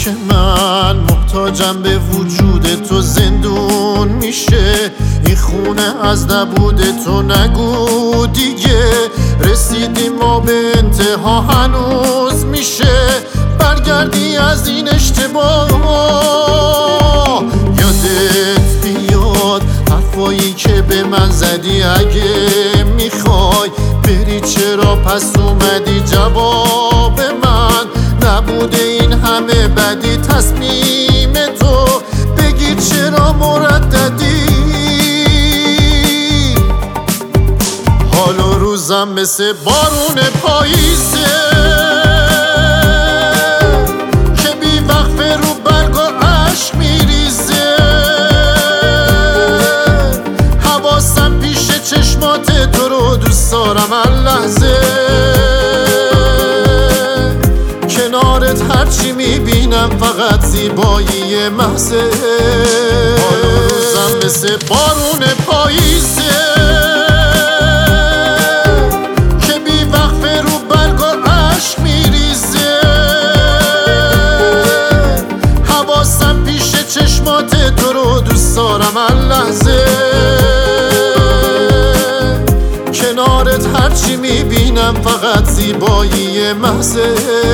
که من محتاجم به وجود تو زندون میشه. این خونه از نبود تو نگو دیگه، رسیدیم ما به انتها هنوز میشه. برگردی از این اشتباه، یادت بیاد حرفایی که به من زدی. اگه میخوای بری چرا پس اومدی؟ جواب من نبوده این همه بدی. تصمیم تو بگی چرا مرددی؟ حال و روزم مثل بارون پاییزه که بی وقفه رو برگ و عشق میریزه. حواسم پیش چشمات تو رو دوست دارم هر لحظه. کنارت هرچی میبینم فقط زیبایی محضه. حال و روزم مثل بارون پاییزه که بی وقفه رو برگ و عشق میریزه. حواسم پیش چشمات تو رو دوست دارم هر لحظه. کنارت هرچی میبینم فقط زیبایی محضه.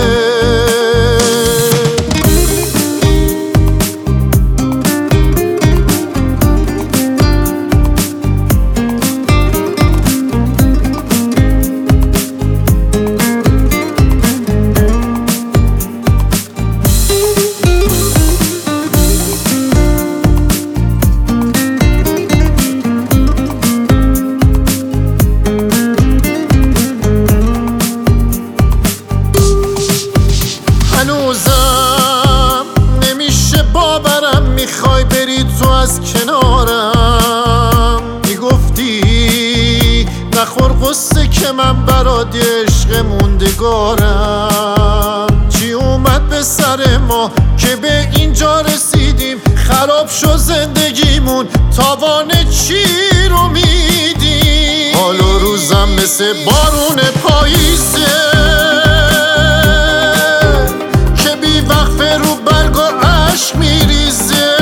هنوزم نمیشه باورم میخوای بری تو از کنارم. میگفتی نخور قصه که من برات عشق موندگارم. چی اومد به سر ما که به اینجا رسیدیم؟ خراب شد زندگیمون، تاوان چی رو میدیم؟ حال و روزم مثل بارون پاییزه رو برگ و عشق میریزه.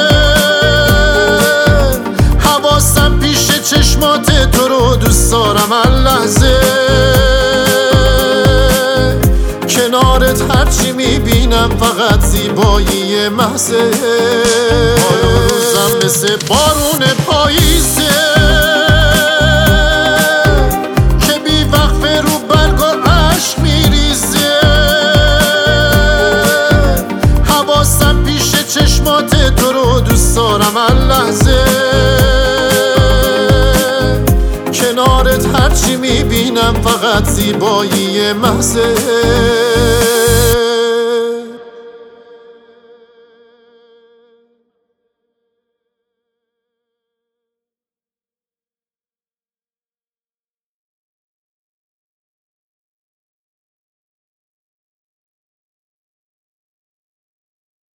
حواسم پیش چشمات تو رو دوست دارم هر لحظه. کنارت هرچی میبینم فقط زیبایی محضه. حال و روزم مثل بارون پاییزه که بی وقفه رو برگ و عشق میریزه. حواسم پیش چشمات تو رو دوست دارم هر لحظه. کنارت هرچی میبینم فقط زیبایی محضه.